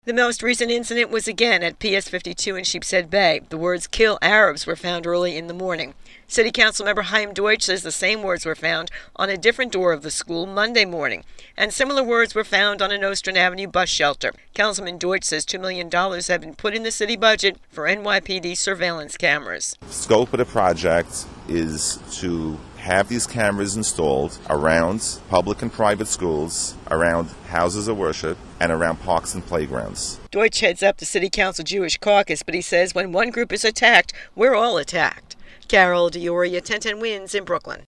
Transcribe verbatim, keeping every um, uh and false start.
The most recent incident was again at P S fifty-two in Sheepshead Bay. The words "Kill Arabs" were found early in the morning. City Council member Chaim Deutsch says the same words were found on a different door of the school Monday morning, and similar words were found on a Nostrand Avenue bus shelter. Councilman Deutsch says two million dollars have been put in the city budget for N Y P D surveillance cameras. The scope of the project is to have these cameras installed around public and private schools, around houses of worship, and around parks and playgrounds. Deutsch heads up the City Council Jewish Caucus, but he says when one group is attacked, we're all attacked. Carol D'Auria, ten ten Wins in Brooklyn.